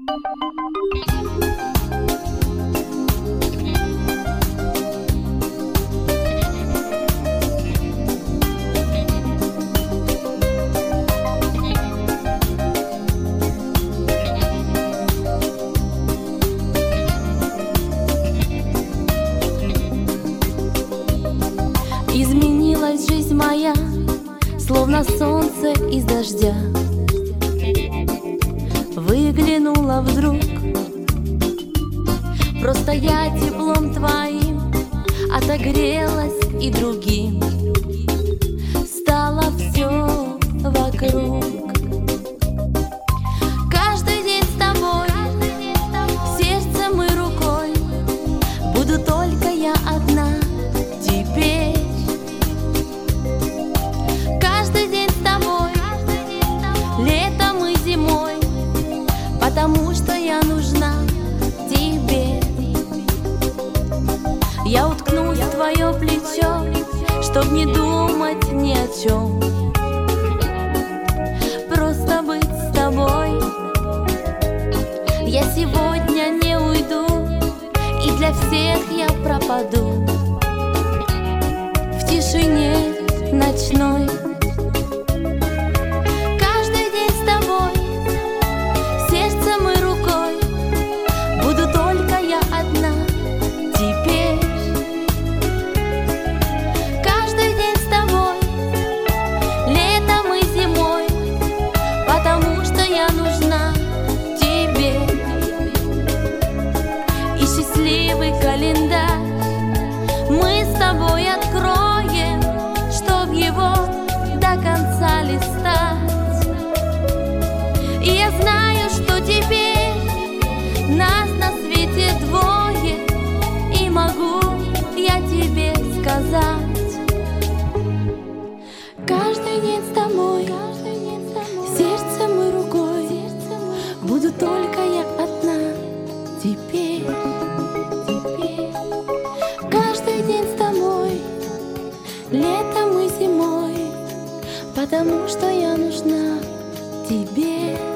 Изменилась жизнь моя, словно солнце из дождя. Выглянула вдруг, просто я теплом твоим отогрелась и другим. Стало все вокруг. Каждый день с тобой, сердцем и рукой, буду только я одна теперь. Каждый день с тобой, летом и зимой, потому что я нужна тебе. Я уткнусь в твое плечо, чтоб не думать ни о чем, просто быть с тобой. Я сегодня не уйду, и для всех я пропаду в тишине ночной. Каждый день с тобой, сердцем и рукой, буду только я одна теперь. Каждый день с тобой, летом и зимой, потому что я нужна тебе. И счастливый календарь мы с тобой откроем, чтоб его до конца листать. И я знаю, что теперь нас на свете двое, и могу я тебе сказать: каждый день с тобой, сердцем и рукой, буду только я одна теперь. Каждый день с тобой, летом и зимой, потому что я нужна тебе.